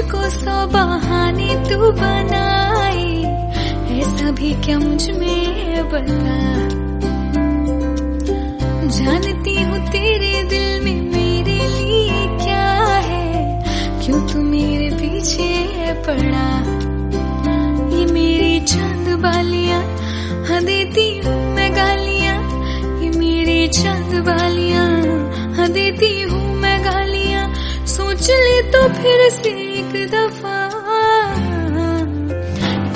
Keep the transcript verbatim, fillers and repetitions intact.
मुझको सौ बहाने तू बनाए, ऐसा भी क्या मुझ में बता। जानती हूँ तेरे दिल में मेरे लिए क्या है, क्यों तू मेरे पीछे पड़ा। ये मेरी चांद बालियां हाँ देती हूँ मैं गालियां, ये मेरी चांद बालियां हाँ देती हूँ मैं गालियां। सोच ले तो फिर से एक दफा